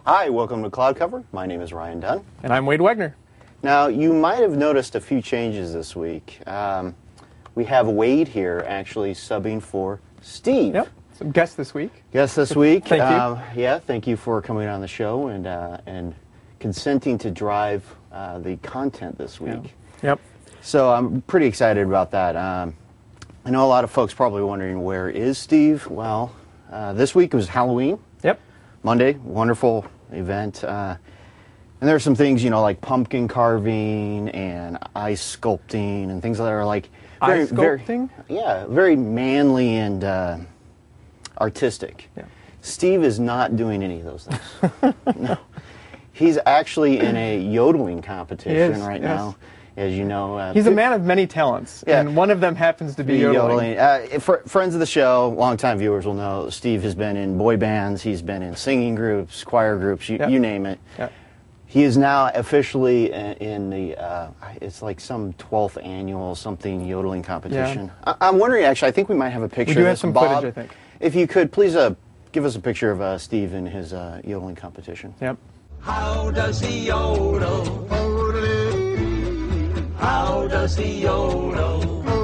Hi, welcome to Cloud Cover. My name is Ryan Dunn. And I'm Wade Wegner. Now, you might have noticed a few changes this week. We have Wade here actually subbing for Steve. Yep, some guest this week. Guest this week. Thank you. Yeah, thank you for coming on the show and consenting to drive the content this week. Yep. So I'm pretty excited about that. I know a lot of folks probably wondering, where is Steve? Well, this week was Halloween. Yep. Monday, wonderful event. And there are some things, like pumpkin carving and ice sculpting and things that are like ice sculpting? Very manly and artistic. Yeah. Steve is not doing any of those things. No. He's actually in a yodeling competition now. As you know, he's a man of many talents, and one of them happens to be yodeling. Friends of the show, longtime viewers will know, Steve has been in boy bands, he's been in singing groups, choir groups, you name it. Yep. He is now officially in the, it's like some 12th annual something yodeling competition. Yeah. I'm wondering, actually, I think we might have a picture of this. We do have some Bob, footage, I think. If you could, please give us a picture of Steve in his yodeling competition. Yep. How does he yodel? How does he yodel?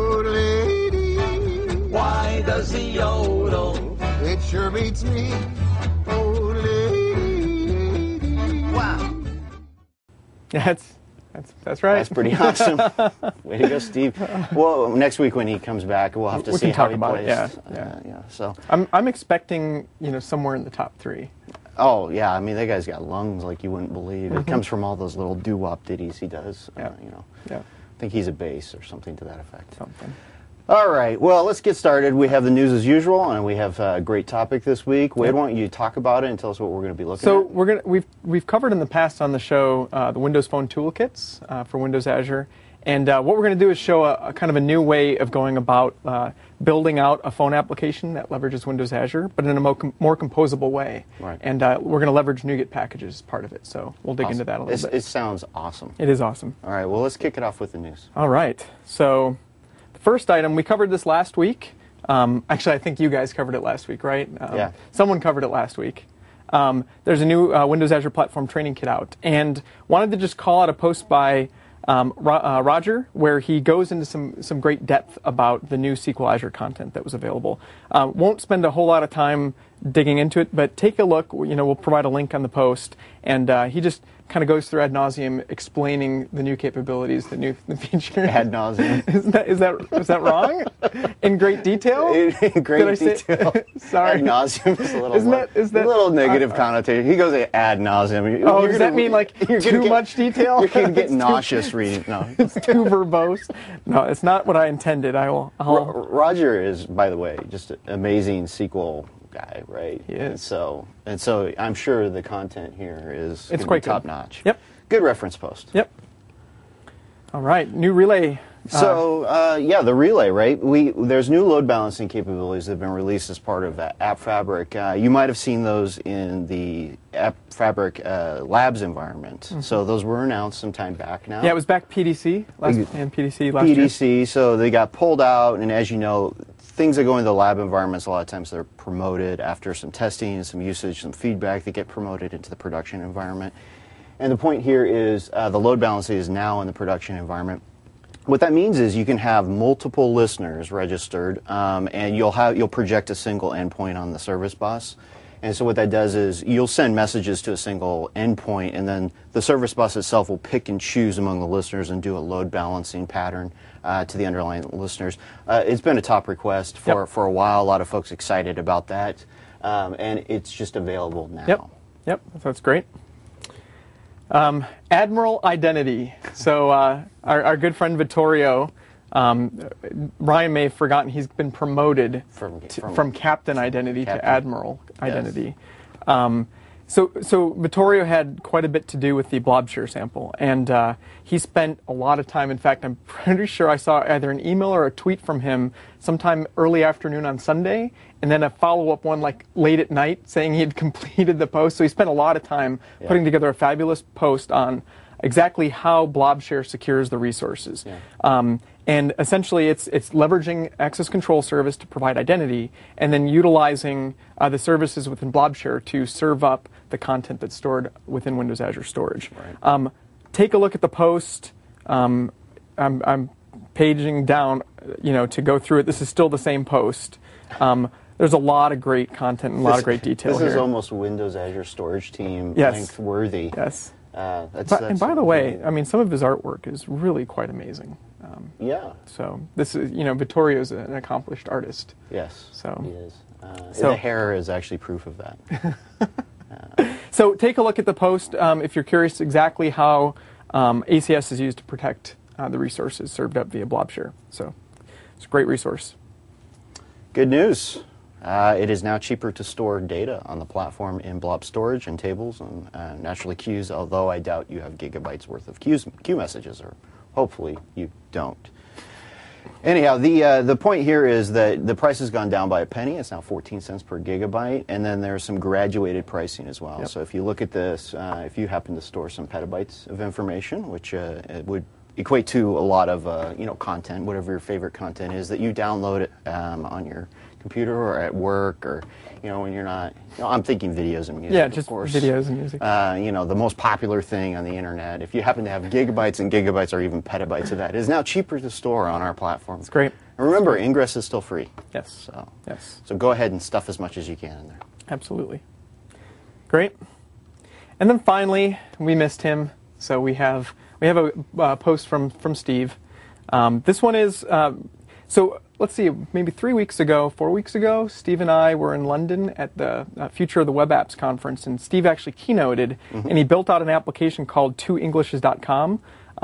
Why does he yodel? It sure beats me. Wow. That's right. That's pretty awesome. Way to go, Steve. Well, next week when he comes back, we'll have to see how he plays. Yeah. So I'm expecting somewhere in the top 3. Oh yeah, I mean that guy's got lungs like you wouldn't believe. It comes from all those little doo-wop ditties he does. Yeah. I think he's a bass or something to that effect. Something. All right, well, let's get started. We have the news as usual, and we have a great topic this week. Wade, why don't you talk about it and tell us what we're going to be looking at? So we've covered in the past on the show the Windows Phone toolkits for Windows Azure, and what we're going to do is show a kind of a new way of going about building out a phone application that leverages Windows Azure, but in a more composable way. Right. And we're going to leverage NuGet packages as part of it, so we'll dig into that a little bit. It sounds awesome. It is awesome. All right, well, let's kick it off with the news. All right, so the first item, we covered this last week. Actually, I think you guys covered it last week, right? Yeah. Someone covered it last week. There's a new Windows Azure Platform training kit out, and wanted to just call out a post by Roger, where he goes into some great depth about the new SQL Azure content that was available. Won't spend a whole lot of time digging into it, but take a look. We'll provide a link on the post, and he just kind of goes through ad nauseum explaining the new capabilities, the features. Ad nauseum. Is that wrong? In great detail? In great detail. Sorry. Ad nauseum is a little is that a little negative connotation. He goes ad nauseum. Does that mean like too much detail? You're going to get nauseous reading. No, it's too verbose. No, it's not what I intended. Roger is, by the way, just an amazing SQL guy, right? He is. And so I'm sure the content here is quite top notch. Yep. Good reference post. Yep. All right, new relay. So the relay, right? There's new load balancing capabilities that have been released as part of App Fabric. You might have seen those in the App Fabric Labs environment. Mm-hmm. So those were announced some time back now. Yeah, it was back PDC last year. PDC, so they got pulled out, and as you know, things that go into the lab environments, a lot of times they're promoted after some testing, some usage, some feedback. They get promoted into the production environment. And the point here is the load balancing is now in the production environment. What that means is you can have multiple listeners registered, and you'll project a single endpoint on the service bus. And so what that does is you'll send messages to a single endpoint, and then the service bus itself will pick and choose among the listeners and do a load balancing pattern to the underlying listeners. It's been a top request for a while. A lot of folks excited about that, and it's just available now. Yep. That's great. Admiral Identity. So our good friend Vittorio, Ryan may have forgotten he's been promoted from Captain Identity to Admiral Identity. So Vittorio had quite a bit to do with the Blobshare sample, and he spent a lot of time. In fact, I'm pretty sure I saw either an email or a tweet from him sometime early afternoon on Sunday, and then a follow-up one like late at night saying he had completed the post. So he spent a lot of time putting together a fabulous post on exactly how Blobshare secures the resources. And essentially, it's leveraging Access Control Service to provide identity, and then utilizing the services within BlobShare to serve up the content that's stored within Windows Azure Storage. Right. Take a look at the post. I'm paging down, to go through it. This is still the same post. There's a lot of great content and a lot of great detail this here. This is almost Windows Azure Storage Team yes. length worthy. Yes. And by the way, I mean, some of his artwork is really quite amazing. Yeah. So this is, Vittorio is an accomplished artist. Yes. So he is. The hair is actually proof of that. So take a look at the post if you're curious exactly how ACS is used to protect the resources served up via BlobShare. So it's a great resource. Good news. It is now cheaper to store data on the platform in blob storage and tables and naturally queues, although I doubt you have gigabytes worth of queue messages, or hopefully you don't. Anyhow, the point here is that the price has gone down by a penny. It's now 14 cents per gigabyte, and then there's some graduated pricing as well. Yep. So if you look at this, if you happen to store some petabytes of information, which it would equate to a lot of content, whatever your favorite content is, that you download it on your computer or at work, or when you're not, I'm thinking videos and music. Yeah, just of course. videos and music. The most popular thing on the internet. If you happen to have gigabytes and gigabytes or even petabytes of that, it is now cheaper to store on our platform. It's great. And remember, Ingress is still free. Yes. So go ahead and stuff as much as you can in there. Absolutely. Great. And then finally, we missed him, so we have a post from Steve. This one is so. Let's see, maybe 4 weeks ago, Steve and I were in London at the Future of the Web Apps conference, and Steve actually keynoted, and he built out an application called 2englishes.com.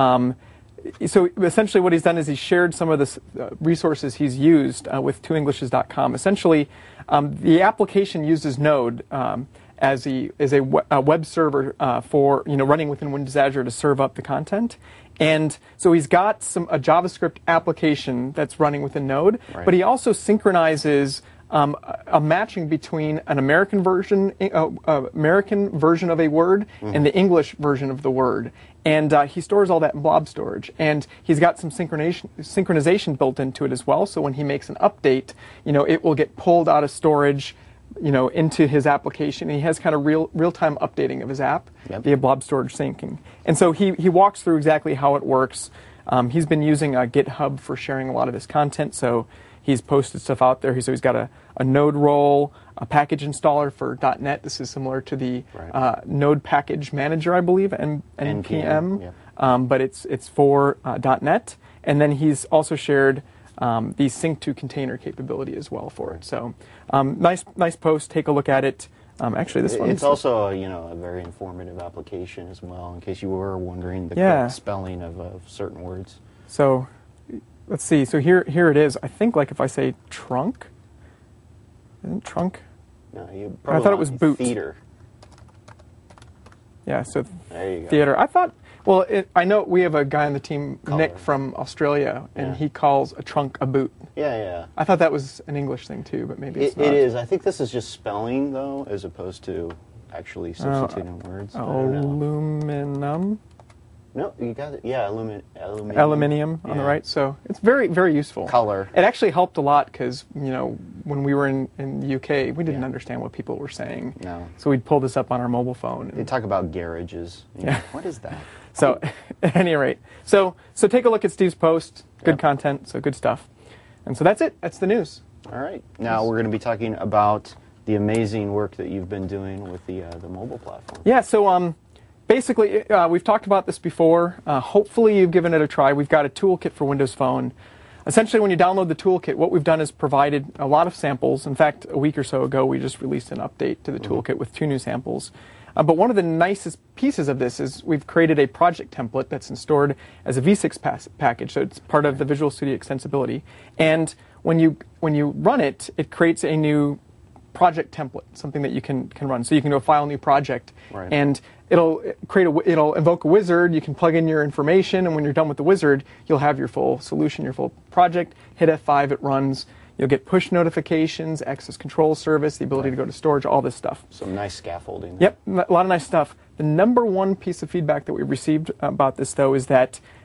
So essentially what he's done is he's shared some of the resources he's used with 2englishes.com. Essentially, the application uses Node as a web server for running within Windows Azure to serve up the content. And so he's got a JavaScript application that's running within Node, right. But he also synchronizes a matching between an American version of a word and the English version of the word. And he stores all that in blob storage. And he's got some synchronization built into it as well. So when he makes an update, it will get pulled out of storage into his application. And he has kind of real-time updating of his app via blob storage syncing. And so he walks through exactly how it works. He's been using GitHub for sharing a lot of his content, so he's posted stuff out there. So he's got a Node role, a package installer for .NET. This is similar to the Node Package Manager, I believe, and NPM. But it's for .NET. And then he's also shared the sync to container capability as well for it. So nice post. Take a look at it. Actually, this one. It's also a very informative application as well, in case you were wondering the correct spelling of certain words. So let's see. So here it is. I think if I say trunk, isn't trunk? No, you probably I thought it was boot. Theater. Yeah. So there you go. Theater. I thought. Well, I know we have a guy on the team, Color. Nick from Australia, and he calls a trunk a boot. Yeah. I thought that was an English thing too, but maybe it's not. It is. I think this is just spelling, though, as opposed to actually substituting words. Aluminum. No, you got it. Yeah, Aluminium on the right. So it's very, very useful. Color. It actually helped a lot because, when we were in the UK, we didn't understand what people were saying. No. So we'd pull this up on our mobile phone. They talk about garages. What is that? So at any rate, so take a look at Steve's post. Good content, so good stuff. And so that's it. That's the news. All right. Now we're going to be talking about the amazing work that you've been doing with the mobile platform. Yeah. So basically, we've talked about this before. Hopefully, you've given it a try. We've got a toolkit for Windows Phone. Essentially, when you download the toolkit, what we've done is provided a lot of samples. In fact, a week or so ago, we just released an update to the toolkit with 2 new samples. But one of the nicest pieces of this is we've created a project template that's stored as a V6 package, so it's part of the Visual Studio Extensibility. And when you run it, it creates a new project template, something that you can run. So you can do a file new project, and it'll invoke a wizard. You can plug in your information, and when you're done with the wizard, you'll have your full solution, your full project. Hit F5, it runs. You'll get push notifications, access control service, the ability to go to storage, all this stuff. Some nice scaffolding there. Yep, a lot of nice stuff. The number one piece of feedback that we received about this, though, is that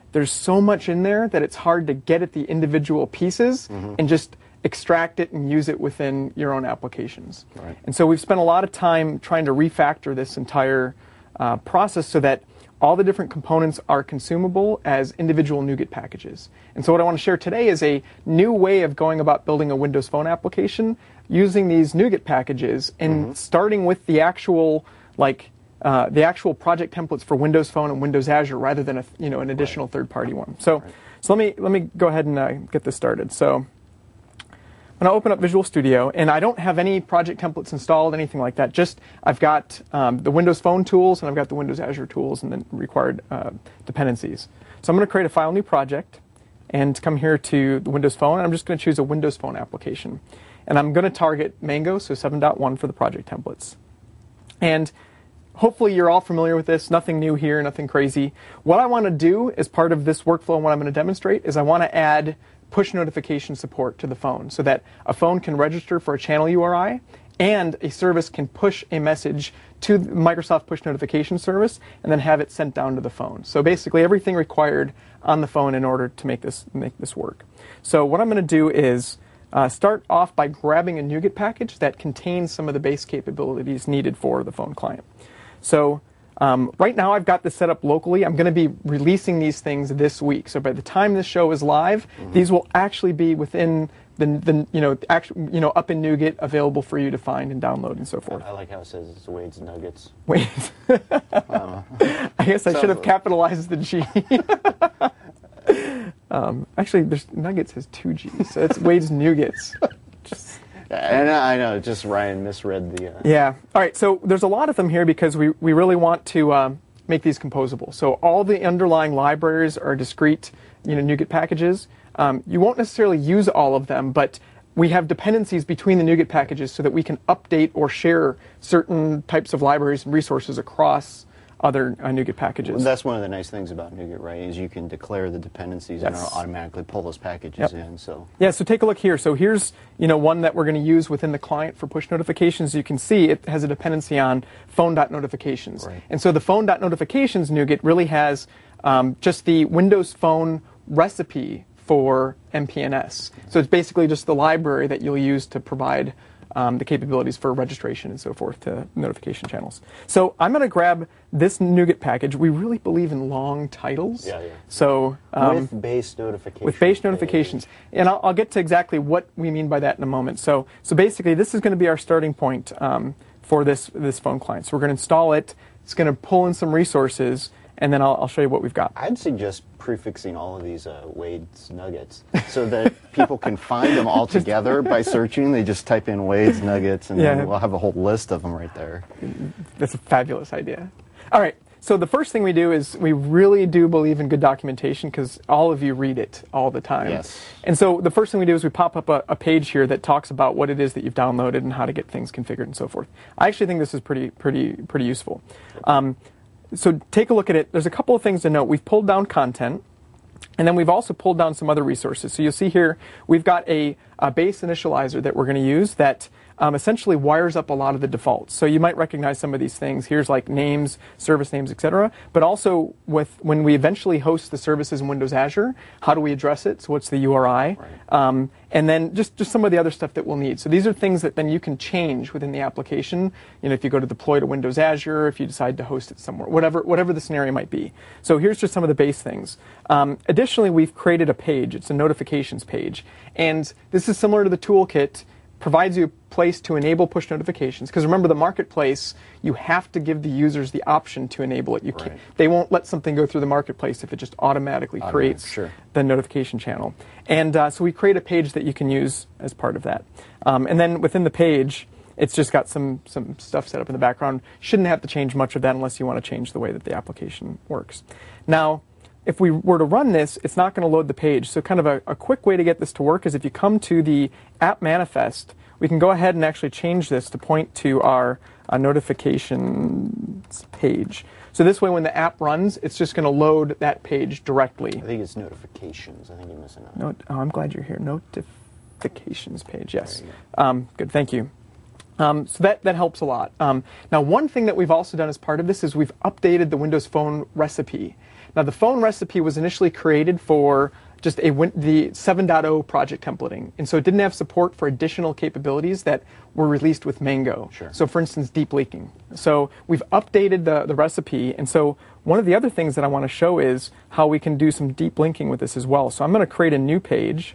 there's so much in there that it's hard to get at the individual pieces and just extract it and use it within your own applications. Right. And so we've spent a lot of time trying to refactor this entire process so that all the different components are consumable as individual NuGet packages. And so what I want to share today is a new way of going about building a Windows Phone application using these NuGet packages and starting with the actual project templates for Windows Phone and Windows Azure rather than an additional third-party one. So let me go ahead and get this started. So I'm going to open up Visual Studio, and I don't have any project templates installed, anything like that. Just I've got the Windows Phone tools, and I've got the Windows Azure tools, and then required dependencies. So I'm going to create a file new project, and come here to the Windows Phone, and I'm just going to choose a Windows Phone application. And I'm going to target Mango, so 7.1 for the project templates. And hopefully you're all familiar with this, nothing new here, nothing crazy. What I want to do as part of this workflow and what I'm going to demonstrate is I want to add push notification support to the phone so that a phone can register for a channel URI and a service can push a message to the Microsoft Push Notification Service and then have it sent down to the phone. So basically everything required on the phone in order to make this work. So what I'm going to do is start off by grabbing a NuGet package that contains some of the base capabilities needed for the phone client. So right now I've got this set up locally. I'm going to be releasing these things this week. So by the time this show is live, these will actually be within up in NuGet, available for you to find and download and so forth. I like how it says it's Wade's Nuggets. Wade's. I guess I should have capitalized the G. Actually, Nuggets has 2 G's, so it's Wade's Nugets. And I know, just Ryan misread the... Yeah. All right, so there's a lot of them here because we really want to make these composable. So all the underlying libraries are discrete NuGet packages. You won't necessarily use all of them, but we have dependencies between the NuGet packages so that we can update or share certain types of libraries and resources across other NuGet packages. Well, that's one of the nice things about NuGet, right, is you can declare the dependencies and it'll automatically pull those packages in. So yeah, so take a look here. So here's one that we're going to use within the client for push notifications. You can see it has a dependency on phone.notifications. Right. And so the phone.notifications NuGet really has just the Windows Phone recipe for MPNS. So it's basically just the library that you'll use to provide the capabilities for registration and so forth to notification channels. So I'm going to grab this NuGet package. We really believe in long titles. Yeah. So with base notifications. With base notifications. And I'll get to exactly what we mean by that in a moment. So basically, this is going to be our starting point for this phone client. So we're going to install it. It's going to pull in some resources, and then I'll show you what we've got. I'd suggest prefixing all of these Wade's Nuggets so that people can find them all together by searching. They just type in Wade's Nuggets, and then we'll have a whole list of them right there. That's a fabulous idea. All right, so the first thing we do is we really do believe in good documentation because all of you read it all the time. Yes. And so the first thing we do is we pop up a page here that talks about what it is that you've downloaded and how to get things configured and so forth. I actually think this is pretty useful. So take a look at it. There's a couple of things to note. We've pulled down content, and then we've also pulled down some other resources. So you'll see here we've got a base initializer that we're going to use that essentially wires up a lot of the defaults. So you might recognize some of these things. Here's like names, service names, etc. But also when we eventually host the services in Windows Azure, how do we address it? So what's the URI? Right. And then just some of the other stuff that we'll need. So these are things that then you can change within the application. If you go to deploy to Windows Azure, if you decide to host it somewhere, whatever the scenario might be. So here's just some of the base things. Additionally, we've created a page. It's a notifications page. And this is similar to the toolkit. Provides you a place to enable push notifications. Because remember, the marketplace, you have to give the users the option to enable it. They won't let something go through the marketplace if it just automatically creates the notification channel. And so we create a page that you can use as part of that. And then within the page, it's just got some stuff set up in the background. Shouldn't have to change much of that unless you want to change the way that the application works. Now, if we were to run this, it's not going to load the page. So kind of a quick way to get this to work is if you come to the app manifest, we can go ahead and actually change this to point to our notifications page. So this way when the app runs, it's just going to load that page directly. I think it's notifications. I think you're missing out. I'm glad you're here. Notifications page, yes. Good, thank you. So that helps a lot. Now, one thing that we've also done as part of this is we've updated the Windows Phone recipe. Now, the phone recipe was initially created for just the 7.0 project templating. And so it didn't have support for additional capabilities that were released with Mango. Sure. So for instance, deep linking. So we've updated the recipe. And so one of the other things that I want to show is how we can do some deep linking with this as well. So I'm going to create a new page.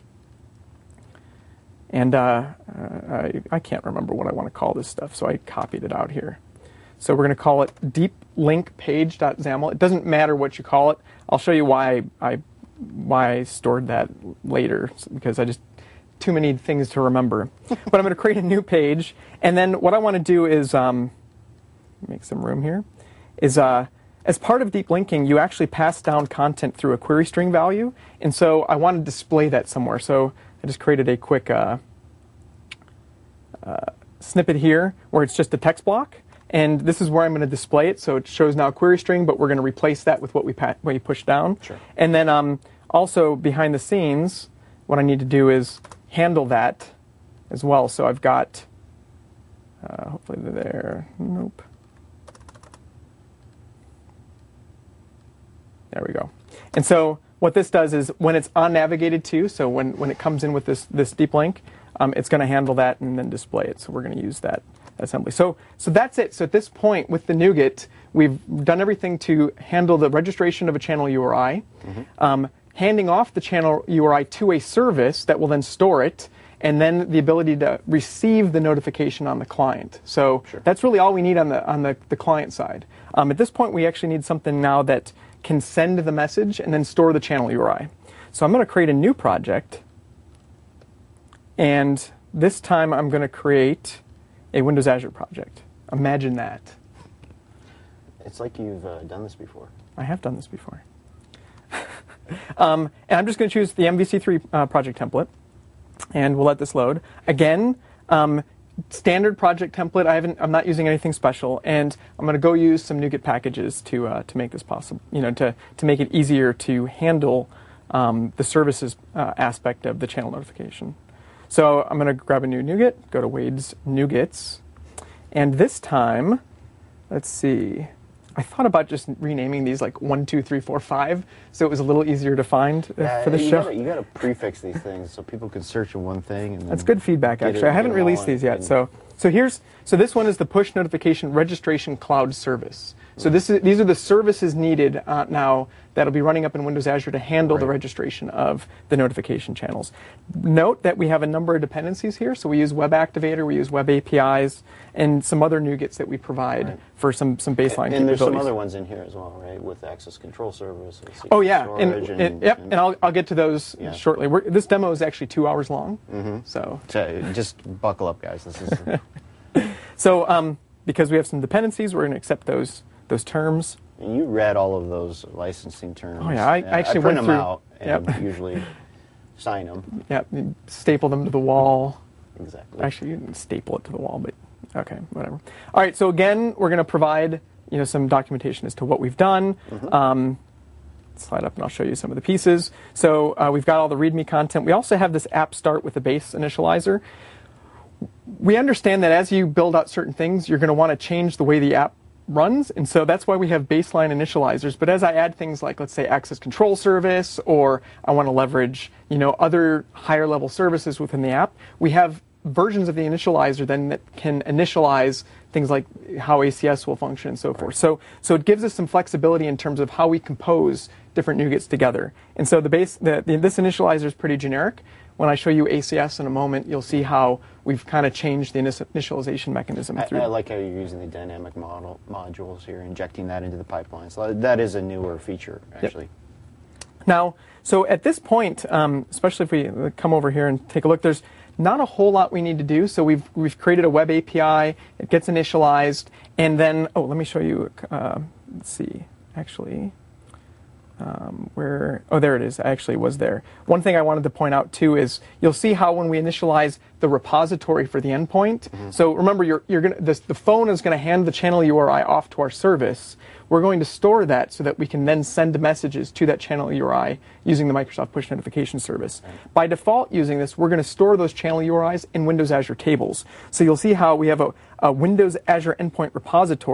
And I can't remember what I want to call this stuff, so I copied it out here. So we're going to call it deeplinkpage.xaml. It doesn't matter what you call it. I'll show you why I stored that later, because I just too many things to remember. But I'm going to create a new page, and then what I want to do is make some room here. Is as part of deep linking, you actually pass down content through a query string value, and so I want to display that somewhere. So I just created a quick snippet here where it's just a text block, and this is where I'm going to display it. So it shows now query string, but we're going to replace that with what we push down. Sure. And then also behind the scenes, what I need to do is handle that as well. So I've got, hopefully they're there. Nope. There we go. And so what this does is when it's unnavigated to, so when it comes in with this deep link, it's going to handle that and then display it. So we're going to use that assembly. So that's it. So at this point with the NuGet, we've done everything to handle the registration of a channel URI, handing off the channel URI to a service that will then store it, and then the ability to receive the notification on the client. So Sure. That's really all we need on the client side. At this point, we actually need something now that can send the message and then store the channel URI. So I'm going to create a new project, and this time I'm going to create a Windows Azure project. Imagine that. It's like you've done this before. I have done this before. And I'm just going to choose the MVC3 project template, and we'll let this load. Again, standard project template. I'm not using anything special, and I'm going to go use some NuGet packages to make this possible. To make it easier to handle the services aspect of the channel notification. So I'm going to grab a new NuGet, go to Wade's NuGets, and this time, let's see. I thought about just renaming these like 1, 2, 3, 4, 5, so it was a little easier to find for this show. You got to prefix these things so people can search in one thing. And that's good feedback, actually. I haven't released these yet, so this one is the push notification registration cloud service. So these are the services needed now that'll be running up in Windows Azure to handle the registration of the notification channels. Note that we have a number of dependencies here. So we use Web Activator, we use Web APIs, and some other NuGets that we provide for some baseline capabilities. And there's some other ones in here as well, right? With Access Control Service. Oh yeah, and I'll get to those shortly. This demo is actually 2 hours long, so just buckle up, guys. This is so because we have some dependencies, we're going to accept those terms. And you read all of those licensing terms. Oh yeah, I actually print went them through, out and usually sign them. Yep, staple them to the wall. Exactly. Actually, you didn't staple it to the wall, but okay, whatever. All right, so again, we're going to provide some documentation as to what we've done. Slide up and I'll show you some of the pieces. So we've got all the README content. We also have this app start with a base initializer. We understand that as you build out certain things, you're going to want to change the way the app runs, and so that's why we have baseline initializers. But as I add things like, let's say, Access Control Service, or I want to leverage, other higher level services within the app, we have versions of the initializer then that can initialize things like how ACS will function and so forth. So it gives us some flexibility in terms of how we compose different NuGets together. And so this initializer is pretty generic. When I show you ACS in a moment, you'll see how we've kind of changed the initialization mechanism. I like how you're using the dynamic modules here, injecting that into the pipeline. So that is a newer feature, actually. Yep. Now, so at this point, especially if we come over here and take a look, there's not a whole lot we need to do. So we've created a web API. It gets initialized, and then let me show you. Let's see, actually. There it is. I actually was there. One thing I wanted to point out too is you'll see how when we initialize the repository for the endpoint. So remember, the phone is going to hand the channel URI off to our service. We're going to store that so that we can then send messages to that channel URI using the Microsoft Push Notification Service. By default, using this, we're going to store those channel URIs in Windows Azure tables. So you'll see how we have a Windows Azure endpoint repository,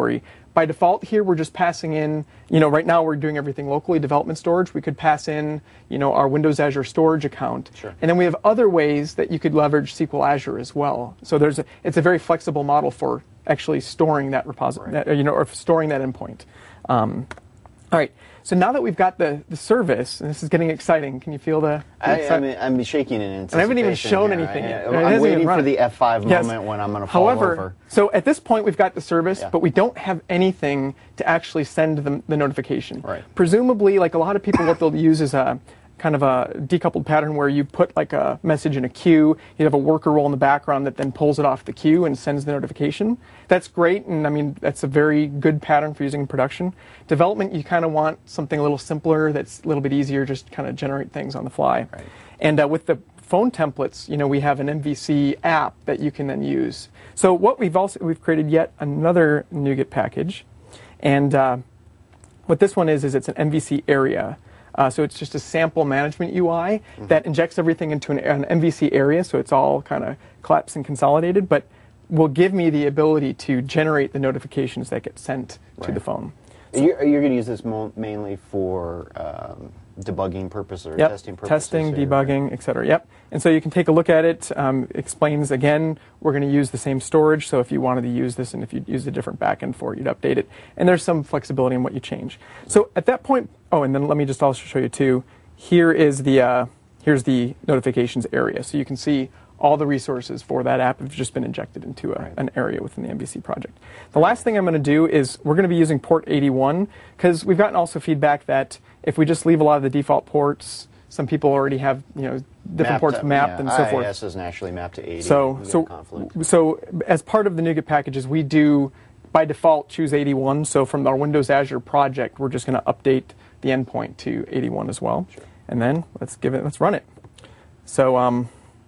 by default here, we're just passing in, right now we're doing everything locally, development storage. We could pass in, our Windows Azure storage account. Sure. And then we have other ways that you could leverage SQL Azure as well. So it's a very flexible model for actually storing that repository, or storing that endpoint. All right. So now that we've got the service, and this is getting exciting, can you feel the excitement? I'm shaking in anticipation. And I haven't even shown here. anything yet. I'm waiting for the F5 moment when I'm going to fall over. So at this point, we've got the service, but we don't have anything to actually send the notification. Right. Presumably, like a lot of people, what they'll use is a kind of a decoupled pattern where you put like a message in a queue, you have a worker role in the background that then pulls it off the queue and sends the notification. That's great, and I mean, that's a very good pattern for using in production. Development, you kind of want something a little simpler that's a little bit easier, just kind of generate things on the fly. Right. And with the phone templates, we have an MVC app that you can then use. So what we've created yet another NuGet package, and what this one is it's an MVC area. So it's just a sample management UI that injects everything into an MVC area, so it's all kind of collapsed and consolidated, but will give me the ability to generate the notifications that get sent to the phone. You're going to use this mainly for debugging purposes or testing purposes? Testing, debugging, et cetera. Yep. And so you can take a look at it. Explains, again, we're going to use the same storage, so if you wanted to use this and if you used a different backend for it, you'd update it. And there's some flexibility in what you change. So at that point, and then let me just also show you too, here's the notifications area. So you can see all the resources for that app have just been injected into an area within the MVC project. The last thing I'm going to do is we're going to be using port 81 because we've gotten also feedback that if we just leave a lot of the default ports, some people already have different ports mapped and so forth. IIS is naturally mapped to 80. So as part of the NuGet packages, we do by default choose 81. So from our Windows Azure project, we're just going to update the endpoint to 81 as well. Sure. And then let's run it. So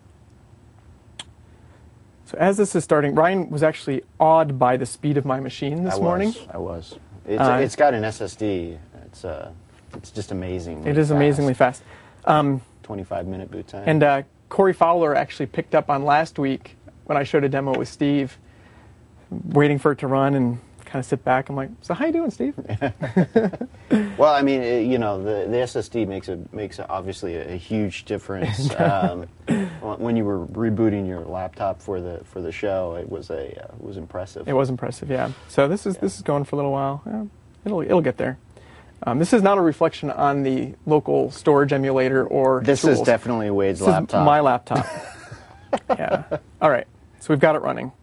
so as this is starting, Ryan was actually awed by the speed of my machine this morning. I was. It's got an SSD. It's just amazing. It is amazingly fast. 25-minute boot time. And Corey Fowler actually picked up on last week when I showed a demo with Steve, waiting for it to run and kind of sit back. I'm like, so how you doing, Steve? Well, I mean, the SSD makes obviously a huge difference. When you were rebooting your laptop for the show, it was impressive. It was impressive, yeah. So this is going for a little while. Yeah, it'll get there. This is not a reflection on the local storage emulator or This tools. is definitely Wade's this laptop. Is my laptop. Yeah. All right. So we've got it running.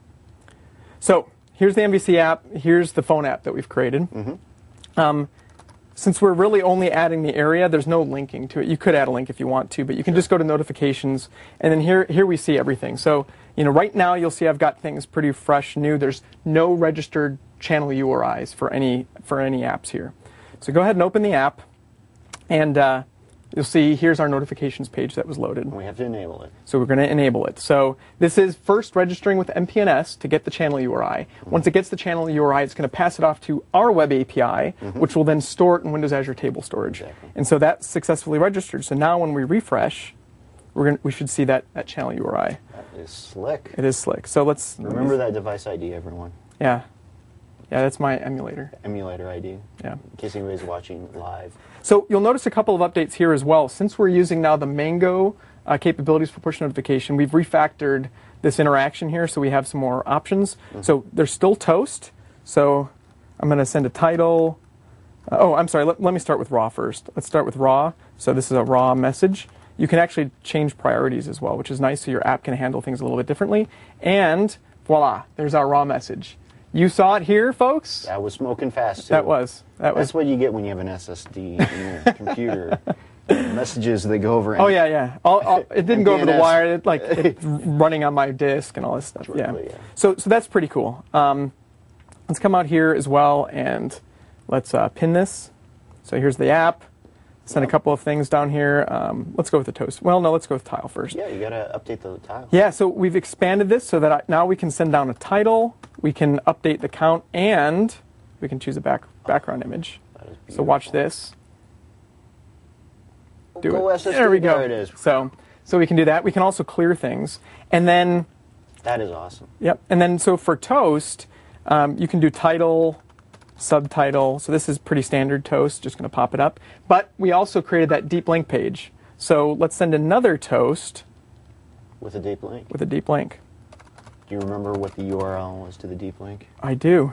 So here's the MVC app. Here's the phone app that we've created. Since we're really only adding the area, there's no linking to it. You could add a link if you want to, but you can just go to notifications, and then here we see everything. So right now you'll see I've got things pretty fresh, new. There's no registered channel URIs for any apps here. So go ahead and open the app, and you'll see here's our notifications page that was loaded. We have to enable it. So we're going to enable it. So this is first registering with MPNS to get the channel URI. Once it gets the channel URI, it's going to pass it off to our web API, which will then store it in Windows Azure Table Storage. Exactly. And so that's successfully registered. So now when we refresh, we should see that channel URI. That is slick. It is slick. So let's remember that device ID, everyone. Yeah. Yeah, that's my emulator. Emulator ID. Yeah. In case anybody's watching live. So you'll notice a couple of updates here as well. Since we're using now the Mango capabilities for push notification, we've refactored this interaction here, so we have some more options. So there's still toast. So I'm going to send a title. I'm sorry. Let me start with raw first. Let's start with raw. So this is a raw message. You can actually change priorities as well, which is nice, so your app can handle things a little bit differently. And voila, there's our raw message. You saw it here, folks? That was smoking fast, too. That's what you get when you have an SSD in your computer. Messages that go over. Oh, yeah. It didn't go over the wire. It's running on my disk and all this stuff. Yeah. So that's pretty cool. Let's come out here as well, and let's pin this. So here's the app. Send a couple of things down here. Let's go with the toast. Well, no, let's go with tile first. Yeah, you got to update the tile. Yeah, so we've expanded this so that now we can send down a title, we can update the count, and we can choose a background image. So watch this. Do it. SSD, there we go. There it is. So we can do that. We can also clear things. And then... That is awesome. Yep. And then so for toast, you can do title, subtitle. So this is pretty standard toast, just going to pop it up. But we also created that deep link page. So let's send another toast. With a deep link? With a deep link. Do you remember what the URL was to the deep link? I do.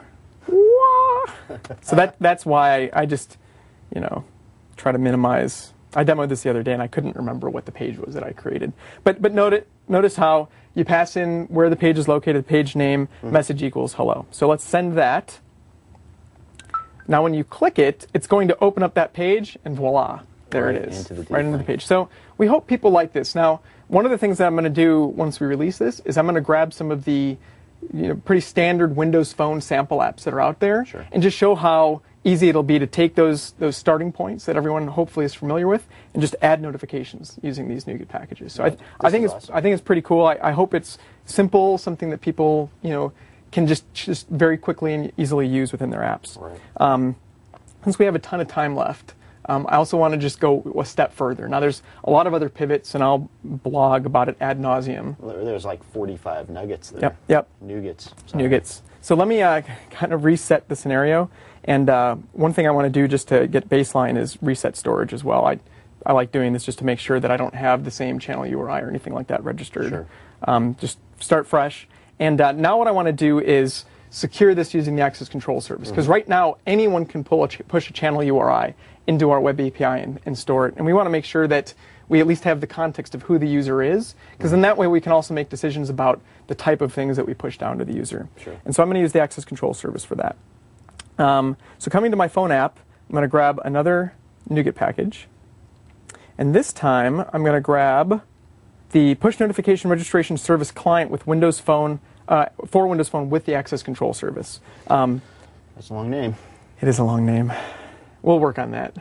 So that's why I just, try to minimize. I demoed this the other day and I couldn't remember what the page was that I created. But notice how you pass in where the page is located, page name, message equals hello. So let's send that. Now when you click it, it's going to open up that page and voila, there it is, right into the page. So we hope people like this. Now, one of the things that I'm going to do once we release this is I'm going to grab some of the pretty standard Windows Phone sample apps that are out there and just show how easy it'll be to take those starting points that everyone hopefully is familiar with and just add notifications using these NuGet packages. So I think it's pretty cool. I hope it's simple, something that people can just very quickly and easily use within their apps. Right. Since we have a ton of time left, I also want to just go a step further. Now, there's a lot of other pivots, and I'll blog about it ad nauseum. There's like 45 nuggets there. Yep. NuGets. NuGets. So let me kind of reset the scenario. And one thing I want to do just to get baseline is reset storage as well. I like doing this just to make sure that I don't have the same channel URI or anything like that registered. Sure. Just start fresh. And now what I want to do is secure this using the access control service. Because right now, anyone can push a channel URI into our web API and store it. And we want to make sure that we at least have the context of who the user is. Because in that way, we can also make decisions about the type of things that we push down to the user. Sure. And so I'm going to use the access control service for that. So coming to my phone app, I'm going to grab another NuGet package. And this time, I'm going to grab the push notification registration service client with Windows Phone, for Windows Phone with the access control service. That's a long name. It is a long name. We'll work on that.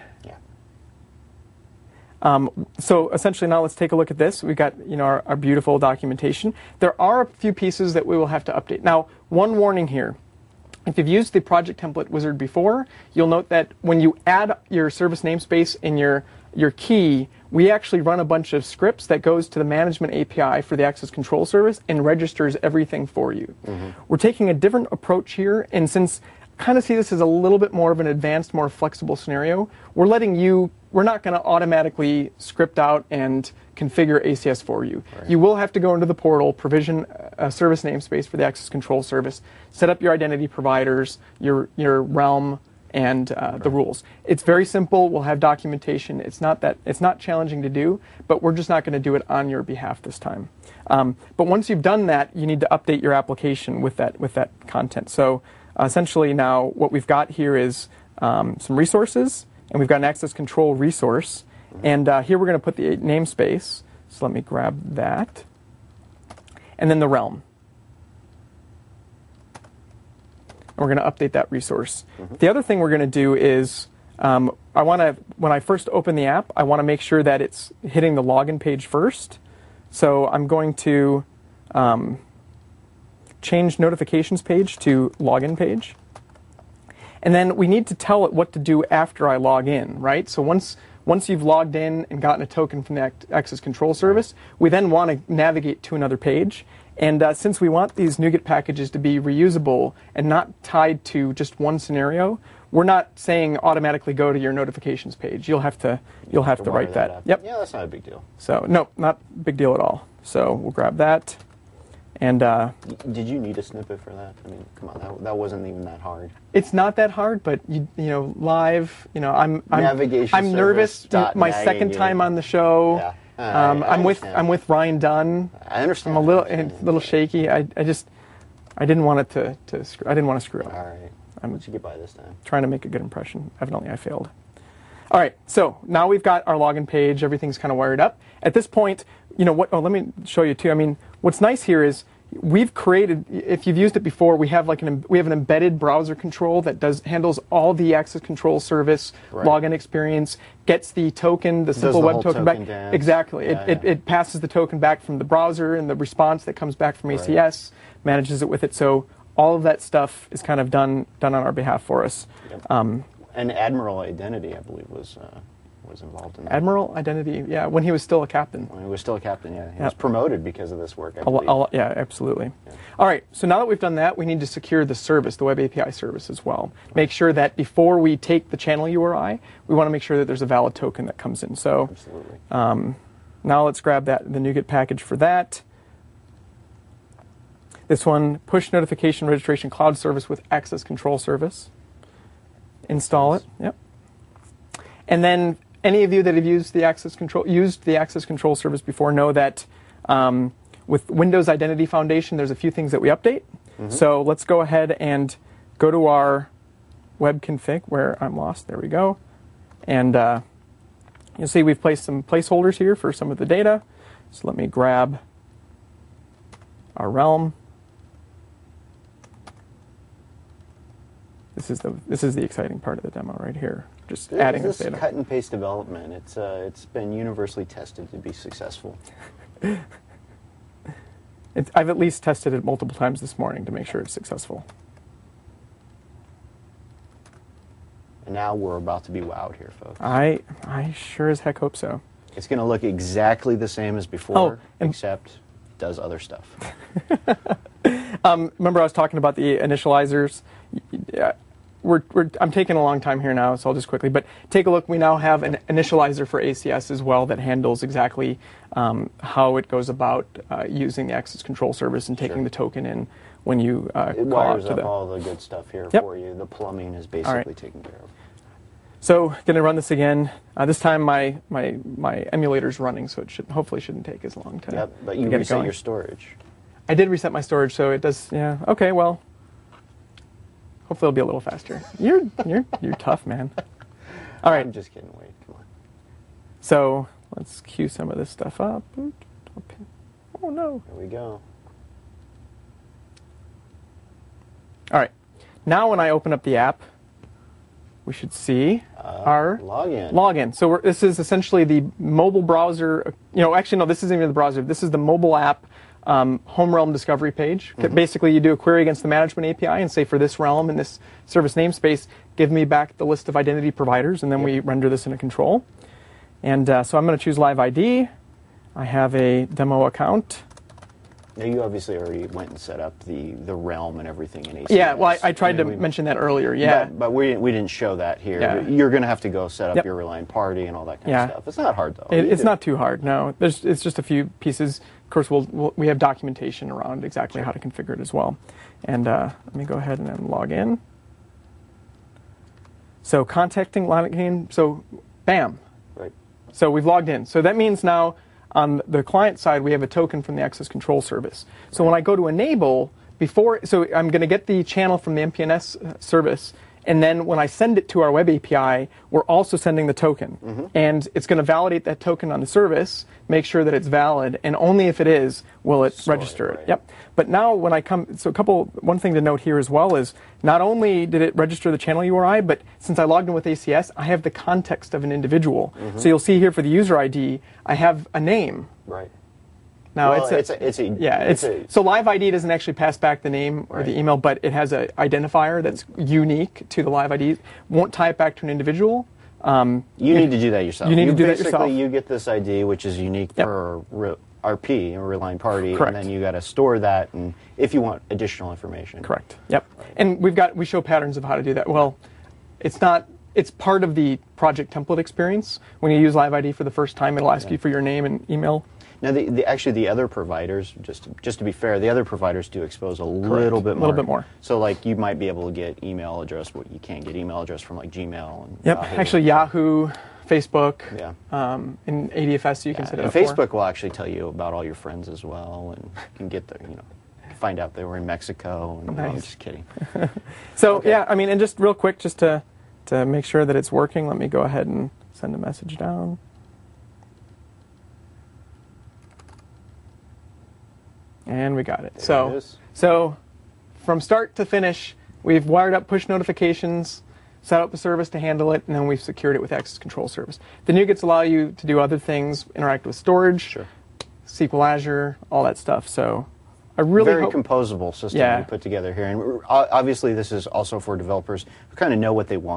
Yeah. So essentially now let's take a look at this. We've got our beautiful documentation. There are a few pieces that we will have to update. Now, one warning here. If you've used the project template wizard before, you'll note that when you add your service namespace in your key, we actually run a bunch of scripts that goes to the management API for the access control service and registers everything for you. We're taking a different approach here, and since I kind of see this as a little bit more of an advanced, more flexible scenario, we're not going to automatically script out and configure ACS for you. Right. You will have to go into the portal, provision a service namespace for the access control service, set up your identity providers, your realm, and the rules. It's very simple. We'll have documentation. It's not challenging to do, but we're just not going to do it on your behalf this time. But once you've done that, you need to update your application with that content. So essentially now what we've got here is some resources, and we've got an access control resource. And here we're going to put the namespace. So let me grab that. And then the realm. And we're going to update that resource. The other thing we're going to do is, when I first open the app, I want to make sure that it's hitting the login page first. So I'm going to change notifications page to login page. And then we need to tell it what to do after I log in, right? So once you've logged in and gotten a token from the access control service, we then want to navigate to another page. And since we want these NuGet packages to be reusable and not tied to just one scenario, we're not saying automatically go to your notifications page. You'll have to write that. Yep. Yeah, that's not a big deal. So no, not a big deal at all. So we'll grab that. And did you need a snippet for that? I mean, come on, that wasn't even that hard. It's not that hard, but live. I'm nervous. My second time on the show. Yeah. I'm with Ryan Dunn. I understand. I'm a little shaky. I didn't want it to I didn't want to screw up. All right. What'd you get by this time? Trying to make a good impression. Evidently, I failed. All right. So now we've got our login page. Everything's kind of wired up. At this point, what? Oh, let me show you too. I mean, what's nice here is we've created. If you've used it before, we have an embedded browser control that handles all the access control service login experience. Gets the token, the simple web token back. Dance. Exactly. It passes the token back from the browser and the response that comes back from ACS, manages it with it. So all of that stuff is kind of done on our behalf for us. Yep. And Admiral Identity, I believe, was was involved in that. Admiral Identity, yeah, when he was still a captain. When he was still a captain, yeah. He was promoted because of this work, I believe. Yeah, absolutely. Yeah. All right, so now that we've done that, we need to secure the service, the Web API service as well. Make sure that before we take the channel URI, we want to make sure that there's a valid token that comes in. So absolutely. Now let's grab the NuGet package for that. This one, push notification registration cloud service with access control service. Install it. Yep. And then any of you that have used the access control service before know that with Windows Identity Foundation, there's a few things that we update. So let's go ahead and go to our web config where I'm lost. There we go. And you'll see we've placed some placeholders here for some of the data. So let me grab our realm. This is the exciting part of the demo right here. Just adding this data. Cut and paste development. It's been universally tested to be successful. I've at least tested it multiple times this morning to make sure it's successful. And now we're about to be wowed here, folks. I sure as heck hope so. It's going to look exactly the same as before, except does other stuff. Remember I was talking about the initializers? I'm taking a long time here now, so I'll just quickly. But take a look. We now have an initializer for ACS as well that handles exactly how it goes about using the access control service and taking the token in when you it call out wires to up the... all the good stuff here for you. The plumbing is basically taken care of. So going to run this again. This time my emulator's running, so it hopefully shouldn't take as long to but you get reset your storage. I did reset my storage, so it does. Yeah. Okay. Well. Hopefully it'll be a little faster. You're tough, man. All right. I'm just kidding. Wait, come on. So let's queue some of this stuff up. Oh no. There we go. All right. Now when I open up the app, we should see our login. So this is essentially the mobile browser. Actually no, this isn't even the browser. This is the mobile app. Home realm discovery page. Basically, you do a query against the management API and say, for this realm and this service namespace, give me back the list of identity providers, and then we render this in a control. And so I'm going to choose Live ID. I have a demo account. Now, you obviously already went and set up the realm and everything in ACS. Yeah, well, I tried to mention that earlier, yeah. But we didn't show that here. Yeah. You're going to have to go set up your Reliant Party and all that kind of stuff. It's not hard, though. It's not too hard, no. It's just a few pieces. Of course, we have documentation around exactly how to configure it as well. And let me go ahead and then log in. So contacting login, so bam. Right. So we've logged in. So that means now on the client side, we have a token from the access control service. So when I go to enable, so I'm going to get the channel from the MPNS service, and then when I send it to our web API, we're also sending the token. And it's going to validate that token on the service, make sure that it's valid, and only if it is will it register it. Yep. But now when I come, so one thing to note here as well is not only did it register the channel URI, but since I logged in with ACS, I have the context of an individual. So you'll see here for the user ID, I have a name. Right. Now well, so Live ID doesn't actually pass back the name or the email, but it has an identifier that's unique to the Live ID. Won't tie it back to an individual. You need to do that yourself. You need to do that yourself. Basically, you get this ID, which is unique per RP, or Reliant Party, Correct. And then you got to store that, and if you want additional information. Correct. Yep. Right. And we show patterns of how to do that. Well, it's part of the project template experience. When you use Live ID for the first time, it'll ask you for your name and email. Now, actually, the other providers, just to be fair, the other providers do expose a little bit more. A little bit more. So, like, you might be able to get email address, but you can't get email address from, like, Gmail. And Yep. Yahoo. Actually, Yahoo, Facebook, in ADFS, you can set it up and Facebook will actually tell you about all your friends as well, and you can get find out they were in Mexico. And nice. I'm just kidding. So, and just real quick, just to make sure that it's working, let me go ahead and send a message down. And we got it. So from start to finish, we've wired up push notifications, set up a service to handle it, and then we've secured it with access control service. The NuGets allow you to do other things, interact with storage, SQL Azure, all that stuff. So I really very composable system we put together here. And obviously this is also for developers who kind of know what they want.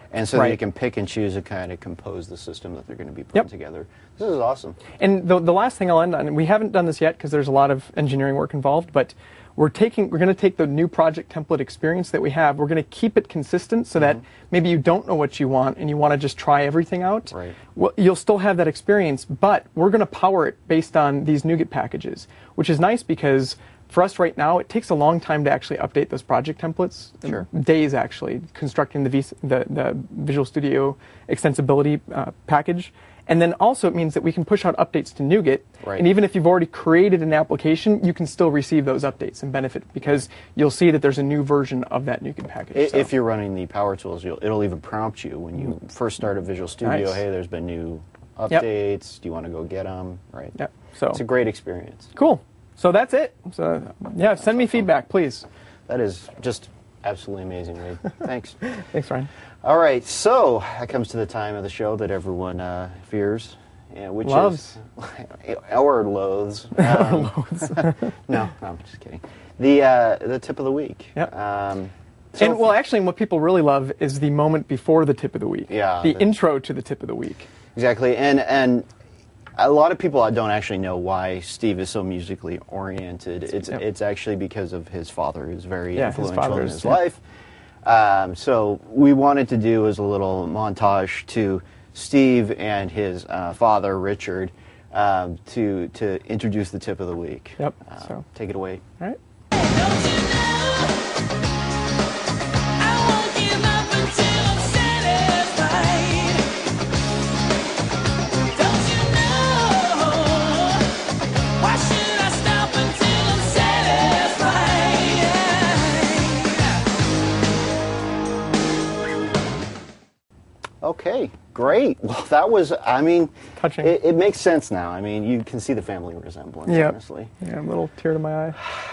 And so Right. they can pick and choose to kind of compose the system that they're going to be putting Yep. together. This is awesome. And the last thing I'll end on, and we haven't done this yet because there's a lot of engineering work involved, but we're going to take the new project template experience that we have, we're going to keep it consistent so that maybe you don't know what you want and you want to just try everything out. Right. Well, you'll still have that experience, but we're going to power it based on these NuGet packages, which is nice because for us right now, it takes a long time to actually update those project templates. Sure. Days, actually, constructing the Visual Studio extensibility package. And then also it means that we can push out updates to NuGet. Right. And even if you've already created an application, you can still receive those updates and benefit because you'll see that there's a new version of that NuGet package. If you're running the Power Tools, it'll even prompt you when you first start a Visual Studio, Nice. hey, there's been new updates. Do you want to go get them? Right. Yep. So It's a great experience. cool. So that's it. So yeah, send me feedback, please. That is just absolutely amazing, Wade. Thanks. Thanks, Ryan. All right, so that comes to the time of the show that everyone fears, which Loves. is or loathes. No, I'm just kidding. The tip of the week. Yep. So And well, actually, what people really love is the moment before the tip of the week. Yeah, The intro to the tip of the week. exactly, and a lot of people don't actually know why Steve is so musically oriented. It's actually because of his father, who's very Yeah, his influential in father's, his yeah. life. So we wanted to do as a little montage to Steve and his father, Richard, to introduce the tip of the week. Yep, so. Take it away. All right. Okay, great. Well, that was, I mean, Touching. It makes sense now. I mean, you can see the family resemblance, Yep. honestly. Yeah, a little tear to my eye.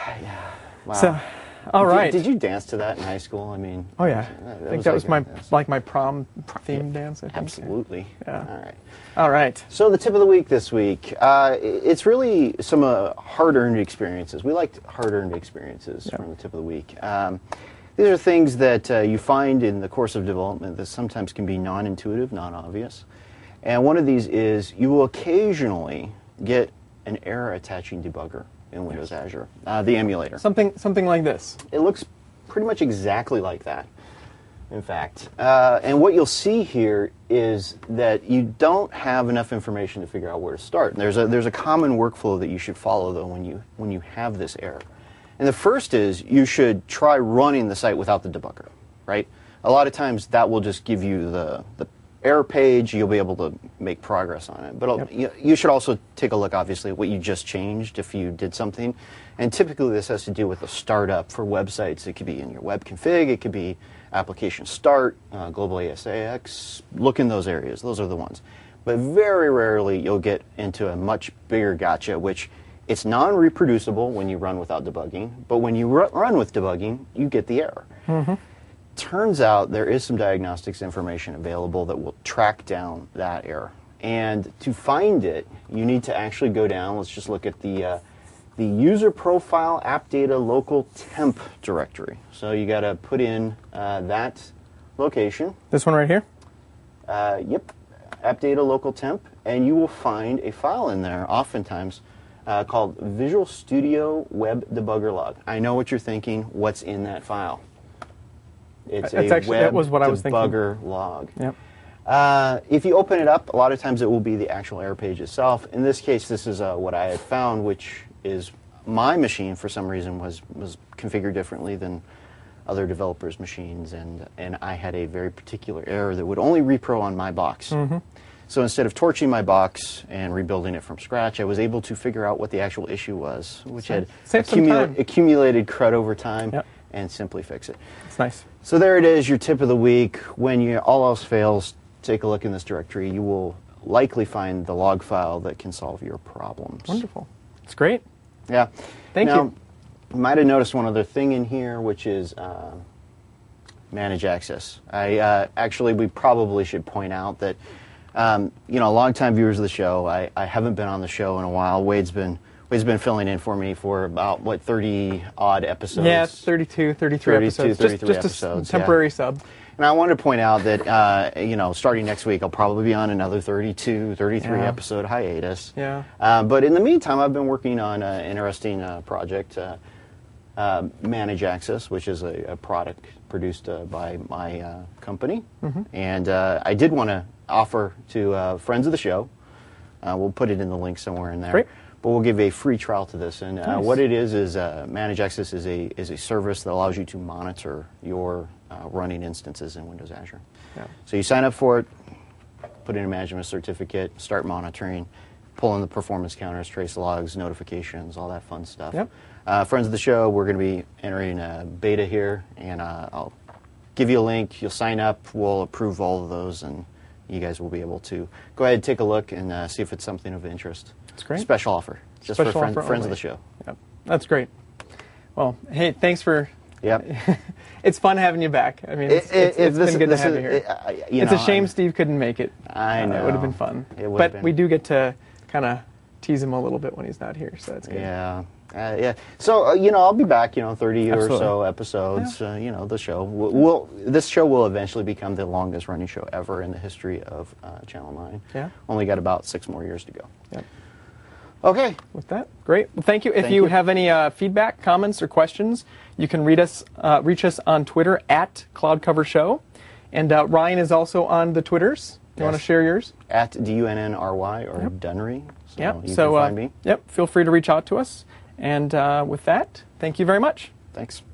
Wow. So, all right. Did you dance to that in high school? I mean, Oh yeah, I think that was my prom theme dance. I think. Absolutely. Yeah. All right. All right. So the tip of the week this week, it's really some hard-earned experiences. We liked hard-earned experiences from the tip of the week. These are things that you find in the course of development that sometimes can be non-intuitive, non-obvious. And one of these is you will occasionally get an error attaching debugger in Windows Azure, the emulator. Something like this. It looks pretty much exactly like that, in fact. And what you'll see here is that you don't have enough information to figure out where to start. And there's a common workflow that you should follow, though, when you have this error. And the first is you should try running the site without the debugger, right? A lot of times that will just give you the error page. You'll be able to make progress on it. But you should also take a look, obviously, at what you just changed if you did something. And typically this has to do with the startup for websites. It could be in your web config. It could be application start, global ASAX. Look in those areas. Those are the ones. But very rarely you'll get into a much bigger gotcha, which it's non-reproducible when you run without debugging, but when you run with debugging, you get the error. Turns out there is some diagnostics information available that will track down that error. And to find it, you need to actually go down. Let's just look at the user profile app data local temp directory. So you got to put in that location. This one right here. Yep, app data local temp, and you will find a file in there, oftentimes, called Visual Studio Web Debugger Log. I know what you're thinking. What's in that file? It's That's a actually- web that was what I was thinking. debugger log. Yep. If you open it up, a lot of times it will be the actual error page itself. In this case, this is what I had found, which is my machine for some reason was configured differently than other developers' machines, and I had a very particular error that would only repro on my box. So instead of torching my box and rebuilding it from scratch, I was able to figure out what the actual issue was, which had Save some time. accumulated CRUD over time, Yep. and simply fix it. It's nice. So there it is, your tip of the week. When all else fails, take a look in this directory. You will likely find the log file that can solve your problems. Wonderful. It's great. Yeah. Thank now, you. You might have noticed one other thing in here, which is manage access. We probably should point out that, longtime viewers of the show, I haven't been on the show in a while. Wade's been He's been filling in for me for about, what, 30-odd episodes? Yeah, 32, 33 episodes. 33 just episodes, a temporary sub. And I wanted to point out that, starting next week, I'll probably be on another 32, 33 episode hiatus. Yeah. But in the meantime, I've been working on an interesting project, Manage Access, which is a product produced by my company. And I did want to offer to friends of the show, we'll put it in the link somewhere in there. Great. But we'll give a free trial to this. And Nice. what it is Manage Access is a service that allows you to monitor your running instances in Windows Azure. Yeah. So you sign up for it, put in a management certificate, start monitoring, pull in the performance counters, trace logs, notifications, all that fun stuff. Yep. Friends of the show, we're going to be entering a beta here, and I'll give you a link. You'll sign up. We'll approve all of those, and you guys will be able to go ahead and take a look and see if it's something of interest. That's great. Special offer, just Special for offer friends of only. the show. Yep. That's great. Well, hey, thanks for... Yep. It's fun having you back. I mean, it's been good to have you here. It's a shame Steve couldn't make it. I know. It would have been fun. It would but have been. we do get to kind of tease him a little bit when he's not here, so that's good. Yeah. Yeah. So, I'll be back, 30 Absolutely. or so episodes. The show. This show will eventually become the longest running show ever in the history of Channel 9. Yeah. Only got about 6 more years to go. Yep. Okay. With that, great. Well, thank you. If Thank you you. have any feedback, comments, or questions, you can reach us on Twitter at CloudCoverShow. And Ryan is also on the Twitters. You want to Yes. share yours? At DUNNRY or Dunnery. So Yep. you So, can find me. Yep. Feel free to reach out to us. And with that, thank you very much. Thanks.